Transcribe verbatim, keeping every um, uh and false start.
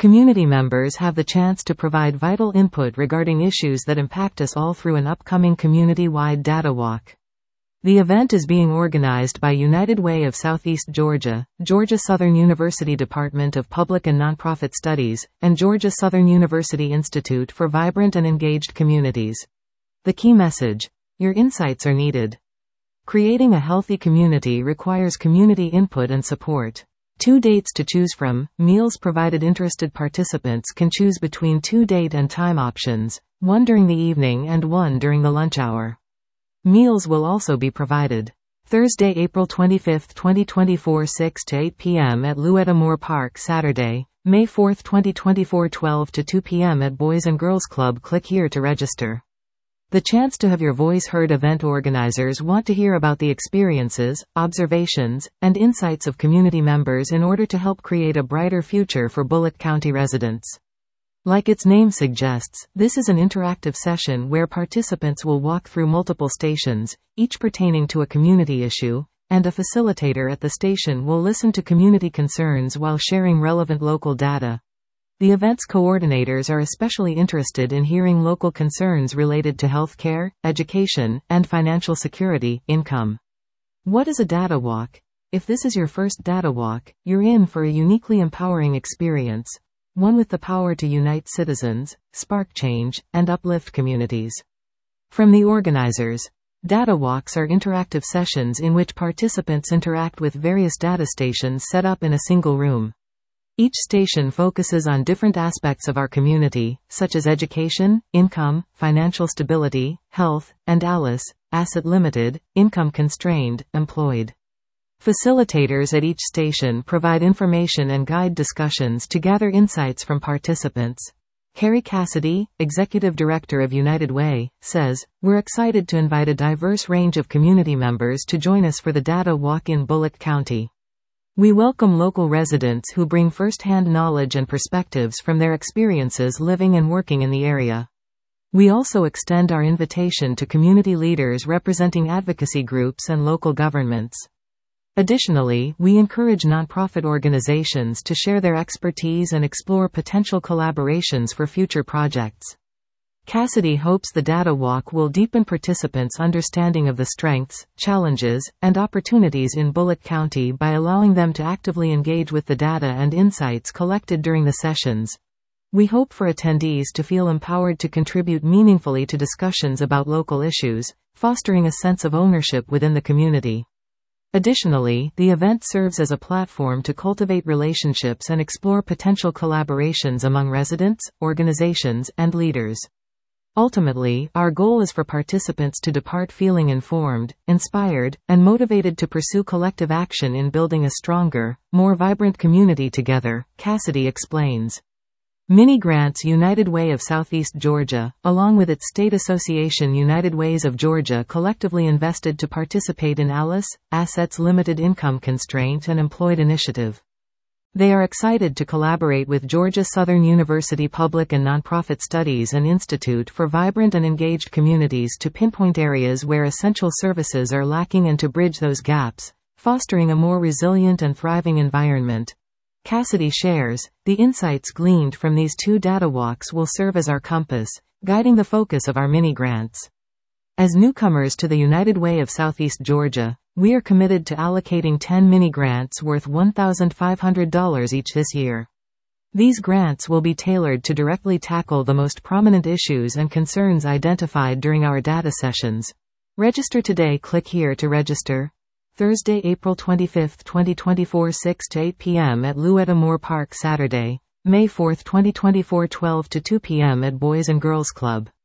Community members have the chance to provide vital input regarding issues that impact us all through an upcoming community-wide data walk. The event is being organized by United Way of Southeast Georgia, Georgia Southern University Department of Public and Nonprofit Studies, and Georgia Southern University Institute for Vibrant and Engaged Communities. The key message: your insights are needed. Creating a healthy community requires community input and support. Two dates to choose from. Meals provided. Interested participants can choose between two date and time options, one during the evening and one during the lunch hour. Meals will also be provided. Thursday, April twenty-fifth, twenty twenty-four, six to eight p m at Louetta Moore Park. Saturday, May fourth, twenty twenty-four, twelve to two p m at Boys and Girls Club. Click here to register. The chance to have your voice heard. Event organizers want to hear about the experiences, observations, and insights of community members in order to help create a brighter future for Bulloch County residents. Like its name suggests, this is an interactive session where participants will walk through multiple stations, each pertaining to a community issue, and a facilitator at the station will listen to community concerns while sharing relevant local data. The event's coordinators are especially interested in hearing local concerns related to healthcare, education, and financial security, income. What is a data walk? If this is your first data walk, you're in for a uniquely empowering experience. One with the power to unite citizens, spark change, and uplift communities. From the organizers, data walks are interactive sessions in which participants interact with various data stations set up in a single room. Each station focuses on different aspects of our community, such as education, income, financial stability, health, and ALICE, asset limited, income constrained, employed. Facilitators at each station provide information and guide discussions to gather insights from participants. Carrie Cassidy, Executive Director of United Way, says, "We're excited to invite a diverse range of community members to join us for the data walk in Bulloch County. We welcome local residents who bring first-hand knowledge and perspectives from their experiences living and working in the area. We also extend our invitation to community leaders representing advocacy groups and local governments. Additionally, we encourage nonprofit organizations to share their expertise and explore potential collaborations for future projects." Cassidy hopes the data walk will deepen participants' understanding of the strengths, challenges, and opportunities in Bulloch County by allowing them to actively engage with the data and insights collected during the sessions. We hope for attendees to feel empowered to contribute meaningfully to discussions about local issues, fostering a sense of ownership within the community. Additionally, the event serves as a platform to cultivate relationships and explore potential collaborations among residents, organizations, and leaders. Ultimately, our goal is for participants to depart feeling informed, inspired, and motivated to pursue collective action in building a stronger, more vibrant community together, Cassidy explains. Mini Grants United Way of Southeast Georgia, along with its state association United Ways of Georgia, collectively invested to participate in ALICE, Assets Limited Income Constraint and Employed Initiative. They are excited to collaborate with Georgia Southern University Public and Nonprofit Studies and Institute for Vibrant and Engaged Communities to pinpoint areas where essential services are lacking and to bridge those gaps, fostering a more resilient and thriving environment. Cassidy shares, "The insights gleaned from these two data walks will serve as our compass, guiding the focus of our mini grants. As newcomers to the United Way of Southeast Georgia, we are committed to allocating ten mini grants worth one thousand five hundred dollars each this year. These grants will be tailored to directly tackle the most prominent issues and concerns identified during our data sessions. Register today. Click here to register." Thursday, April twenty-fifth, twenty twenty-four, six to eight p m at Louetta Moore Park. Saturday, May fourth, twenty twenty-four, twelve to two p m at Boys and Girls Club.